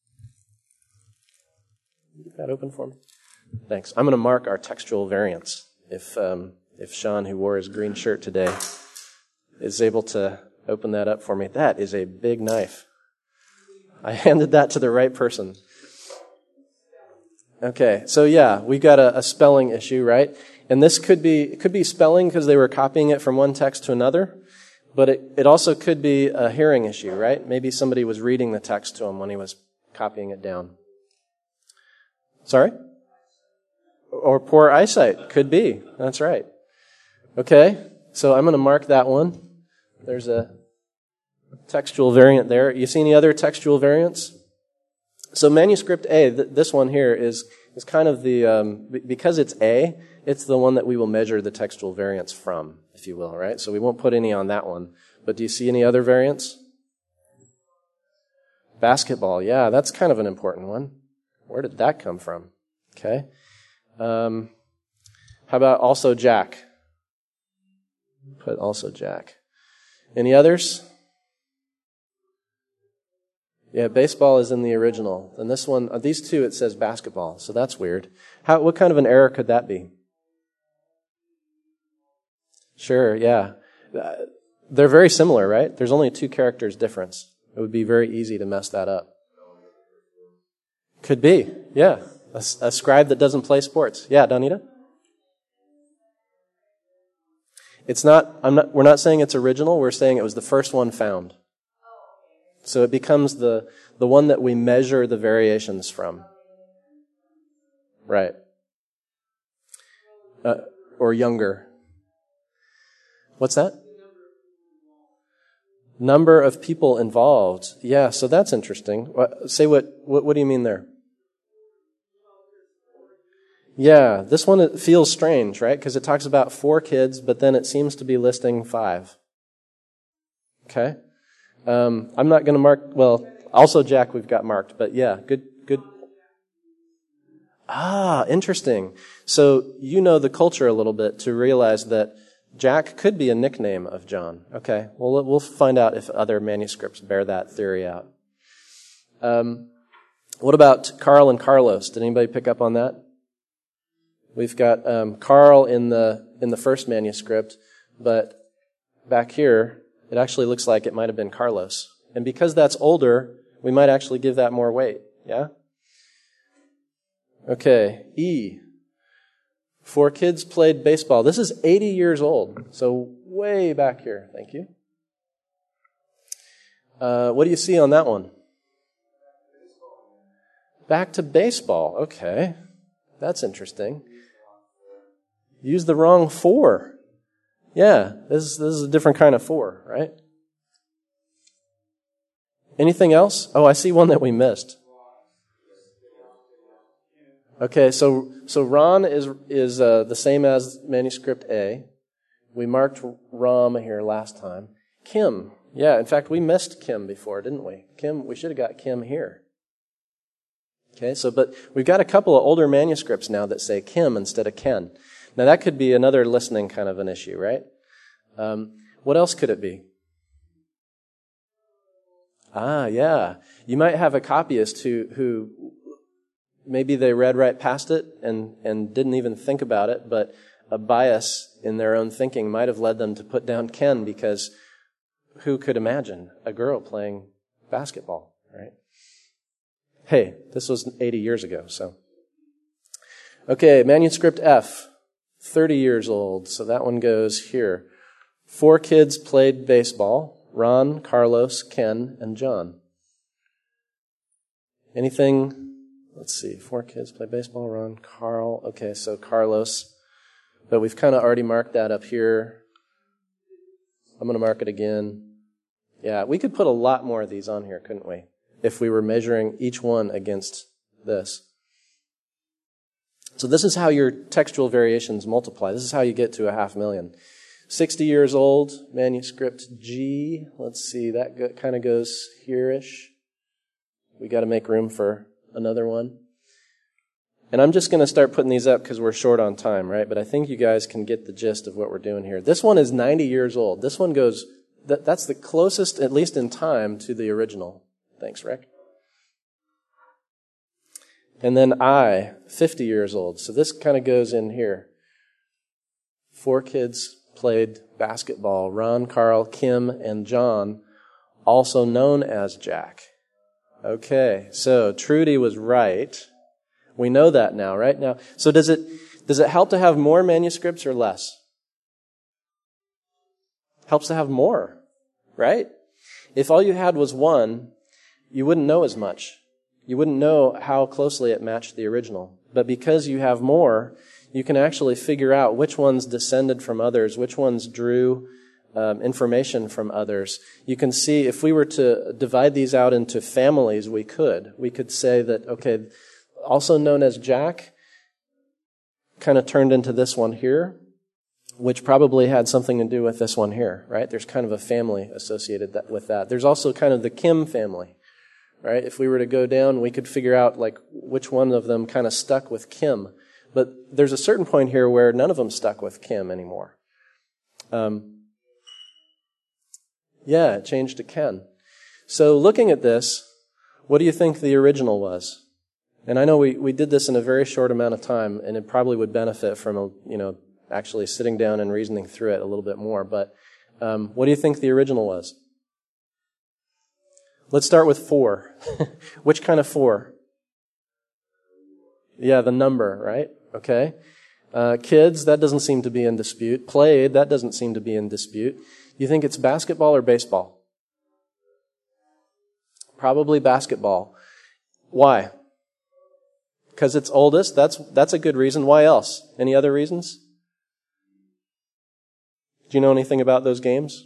Keep that open for me. Thanks. I'm going to mark our textual variants if Sean, who wore his green shirt today, is able to open that up for me. That is a big knife. I handed that to the right person. Okay, so yeah, we've got a spelling issue, right? And this could be spelling because they were copying it from one text to another, but it also could be a hearing issue, right? Maybe somebody was reading the text to him when he was copying it down. Sorry? Or poor eyesight. Could be. That's right. Okay, so I'm going to mark that one. There's a textual variant there. You see any other textual variants? So manuscript A, this one here is kind of the, because it's A, it's the one that we will measure the textual variants from, if you will, right? So we won't put any on that one. But do you see any other variants? Basketball, yeah, that's kind of an important one. Where did that come from? Okay. How about also Jack? Put also Jack. Any others? Yeah, baseball is in the original. And this one, these two, it says basketball. So that's weird. What kind of an error could that be? Sure, yeah. They're very similar, right? There's only 2 characters difference. It would be very easy to mess that up. Could be, yeah. A scribe that doesn't play sports. Yeah, Donita? We're not saying it's original, we're saying it was the first one found. So it becomes the one that we measure the variations from. Right. Or younger. What's that? Number of people involved. Yeah, so that's interesting. What do you mean there? Yeah, this one feels strange, right? Because it talks about 4 kids, but then it seems to be listing 5. Okay? I'm not going to mark, also Jack we've got marked, but yeah, good. Interesting. So you know the culture a little bit to realize that Jack could be a nickname of John. Okay, well, we'll find out if other manuscripts bear that theory out. What about Carl and Carlos? Did anybody pick up on that? We've got Carl in the first manuscript, but back here, it actually looks like it might have been Carlos. And because that's older, we might actually give that more weight. Yeah? Okay, E. 4 kids played baseball. This is 80 years old, so way back here. Thank you. What do you see on that one? Back to baseball. Okay, that's interesting. Use the wrong 4. Yeah, this is a different kind of 4, right? Anything else? Oh, I see one that we missed. Okay, so Ron is the same as manuscript A. We marked Ram here last time. Kim, yeah, in fact, we missed Kim before, didn't we? Kim, we should have got Kim here. Okay, but we've got a couple of older manuscripts now that say Kim instead of Ken. Now that could be another listening kind of an issue, right? What else could it be? Yeah. You might have a copyist who maybe they read right past it and didn't even think about it, but a bias in their own thinking might have led them to put down Ken because who could imagine a girl playing basketball, right? Hey, this was 80 years ago, so. Okay, manuscript F, 30 years old, so that one goes here. 4 kids played baseball: Ron, Carlos, Ken, and John. Anything? Let's see, 4 kids played baseball: Ron, Carl. Okay, so Carlos. But we've kind of already marked that up here. I'm going to mark it again. Yeah, we could put a lot more of these on here, couldn't we? If we were measuring each one against this. So this is how your textual variations multiply. This is how you get to 500,000. 60 years old, manuscript G. Let's see, that kind of goes here-ish. We got to make room for another one. And I'm just going to start putting these up because we're short on time, right? But I think you guys can get the gist of what we're doing here. This one is 90 years old. This one goes, that's the closest, at least in time, to the original. Thanks, Rick. And then I, 50 years old. So this kind of goes in here. 4 kids played basketball: Ron, Carl, Kim, and John, also known as Jack. Okay, so Trudy was right. We know that now, right? Now, so does it help to have more manuscripts or less? Helps to have more, right? If all you had was one, you wouldn't know as much. You wouldn't know how closely it matched the original. But because you have more, you can actually figure out which ones descended from others, which ones drew information from others. You can see if we were to divide these out into families, we could say that, okay, also known as Jack, kind of turned into this one here, which probably had something to do with this one here, right? There's kind of a family associated with that. There's also kind of the Kim family, right? If we were to go down, we could figure out like which one of them kind of stuck with Kim. But there's a certain point here where none of them stuck with Kim anymore. It changed to Ken. So looking at this, what do you think the original was? And I know we did this in a very short amount of time, and it probably would benefit from, actually sitting down and reasoning through it a little bit more. But what do you think the original was? Let's start with 4. Which kind of 4? Yeah, the number, right? Okay. Kids, that doesn't seem to be in dispute. Played, that doesn't seem to be in dispute. You think it's basketball or baseball? Probably basketball. Why? Because it's oldest. That's a good reason. Why else? Any other reasons? Do you know anything about those games?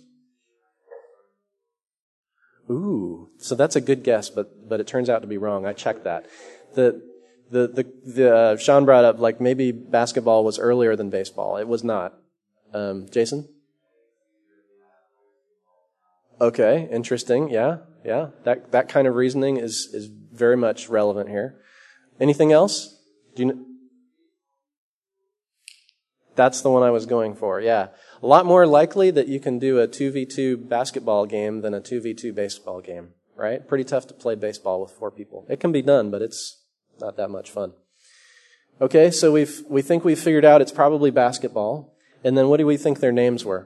Ooh, so that's a good guess, but it turns out to be wrong. I checked that. Sean brought up like maybe basketball was earlier than baseball. It was not. Jason? Okay, interesting. Yeah. That kind of reasoning is very much relevant here. Anything else? That's the one I was going for, yeah. A lot more likely that you can do a 2v2 basketball game than a 2v2 baseball game, right? Pretty tough to play baseball with 4 people. It can be done, but it's not that much fun. Okay, so we think we've figured out it's probably basketball. And then what do we think their names were?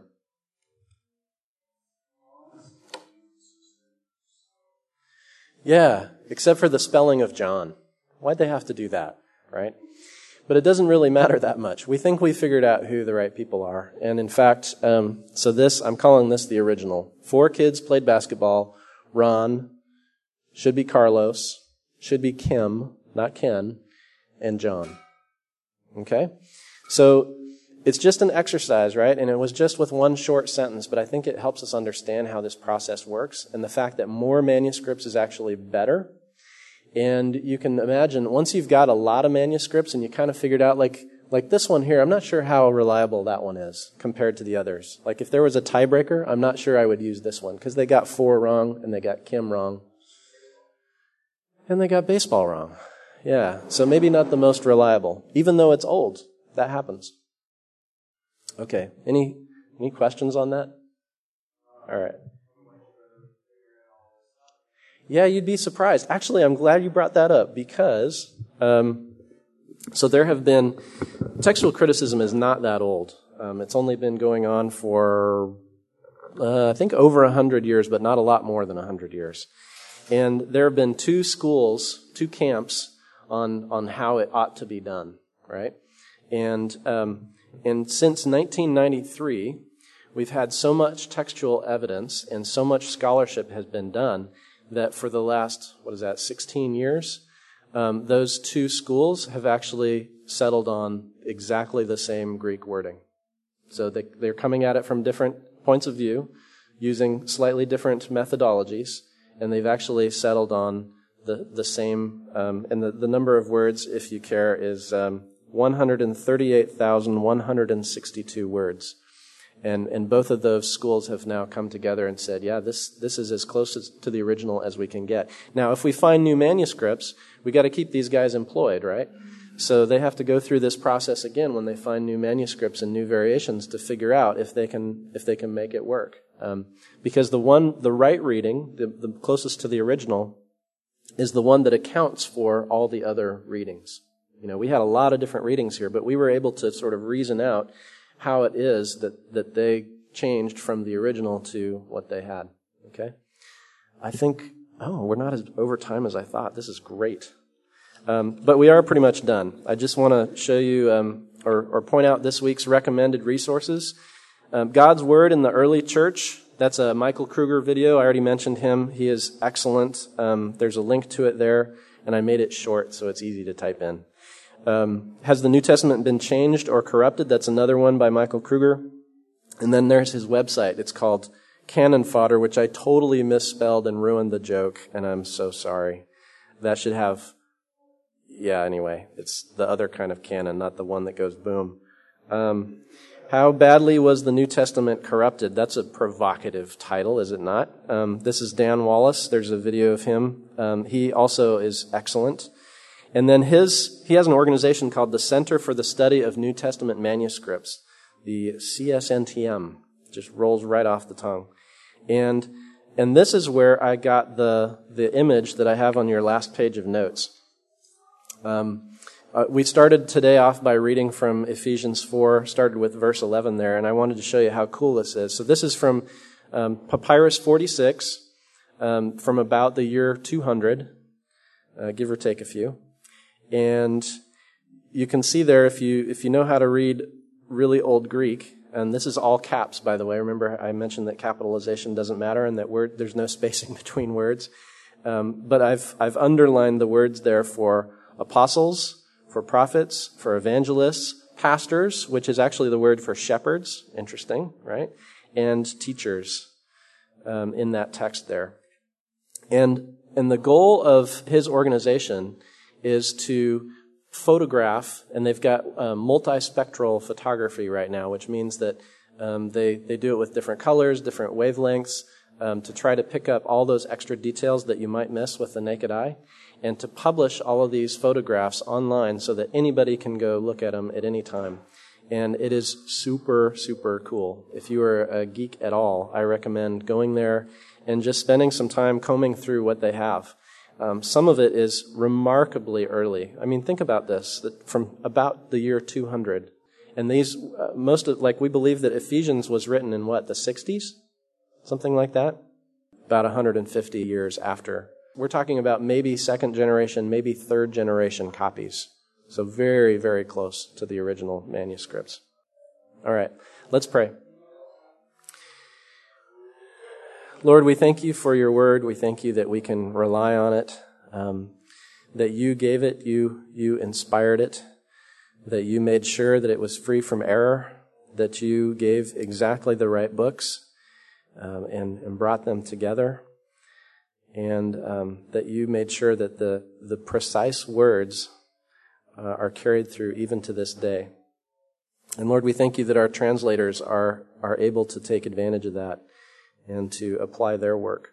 Yeah, except for the spelling of John. Why'd they have to do that, right? But it doesn't really matter that much. We think we figured out who the right people are. And in fact, I'm calling this the original. 4 kids played basketball. Ron, should be Carlos, should be Kim, not Ken, and John. Okay? So it's just an exercise, right? And it was just with one short sentence, but I think it helps us understand how this process works and the fact that more manuscripts is actually better. And you can imagine, once you've got a lot of manuscripts and you kind of figured out, like this one here, I'm not sure how reliable that one is compared to the others. Like if there was a tiebreaker, I'm not sure I would use this one because they got 4 wrong and they got Kim wrong. And they got baseball wrong. Yeah, so maybe not the most reliable, even though it's old. That happens. Okay, any questions on that? All right. Yeah, you'd be surprised. Actually, I'm glad you brought that up because, so there have been, textual criticism is not that old. It's only been going on for, I think over 100 years, but not a lot more than 100 years. And there have been two camps on how it ought to be done, right? And since 1993, we've had so much textual evidence and so much scholarship has been done that for the last, 16 years, those two schools have actually settled on exactly the same Greek wording. So they're coming at it from different points of view, using slightly different methodologies, and they've actually settled on the same, and the number of words, if you care, is 138,162 words. And both of those schools have now come together and said, yeah, this is as close to the original as we can get. Now, if we find new manuscripts, we got to keep these guys employed, right? So they have to go through this process again when they find new manuscripts and new variations to figure out if they can make it work. Because the right reading, the closest to the original, is the one that accounts for all the other readings. We had a lot of different readings here, but we were able to sort of reason out how it is that they changed from the original to what they had. Okay? I think, we're not as over time as I thought. This is great. But we are pretty much done. I just want to show you or point out this week's recommended resources. God's Word in the Early Church. That's a Michael Kruger video. I already mentioned him. He is excellent. There's a link to it there, and I made it short so it's easy to type in. Has the New Testament been changed or corrupted? That's another one by Michael Kruger. And then there's his website. It's called Cannon Fodder, which I totally misspelled and ruined the joke, and I'm so sorry. That should have... Yeah, anyway, it's the other kind of cannon, not the one that goes boom. How badly was the New Testament corrupted? That's a provocative title, is it not? This is Dan Wallace. There's a video of him. He also is excellent. And then he has an organization called the Center for the Study of New Testament Manuscripts, the CSNTM. Just rolls right off the tongue. And this is where I got the image that I have on your last page of notes. We started today off by reading from Ephesians 4, started with verse 11 there, and I wanted to show you how cool this is. So this is from Papyrus 46, from about the year 200, give or take a few. And you can see there, if you know how to read really old Greek, and this is all caps, by the way. Remember, I mentioned that capitalization doesn't matter and that there's no spacing between words. But I've underlined the words there for apostles, for prophets, for evangelists, pastors, which is actually the word for shepherds. Interesting, right? And teachers in that text there. And the goal of his organization is to photograph, and they've got multispectral photography right now, which means that they do it with different colors, different wavelengths, to try to pick up all those extra details that you might miss with the naked eye, and to publish all of these photographs online so that anybody can go look at them at any time. And it is super, super cool. If you are a geek at all, I recommend going there and just spending some time combing through what they have. Some of it is remarkably early. I mean, think about this, that from about the year 200. And these, we believe that Ephesians was written in the 60s? Something like that? About 150 years after. We're talking about maybe second generation, maybe third generation copies. So very, very close to the original manuscripts. All right, let's pray. Lord, we thank you for your word. We thank you that we can rely on it, that you gave it, you inspired it, that you made sure that it was free from error, that you gave exactly the right books and brought them together, and that you made sure that the precise words are carried through even to this day. And Lord, we thank you that our translators are able to take advantage of that and to apply their work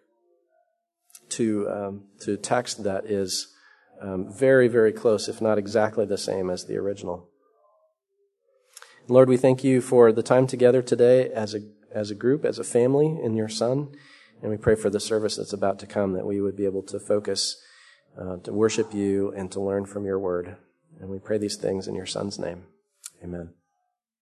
to text that is very, very close, if not exactly the same as the original. Lord, we thank you for the time together today as a group, as a family in your Son, and we pray for the service that's about to come, that we would be able to focus to worship you and to learn from your word. And we pray these things in your Son's name. Amen.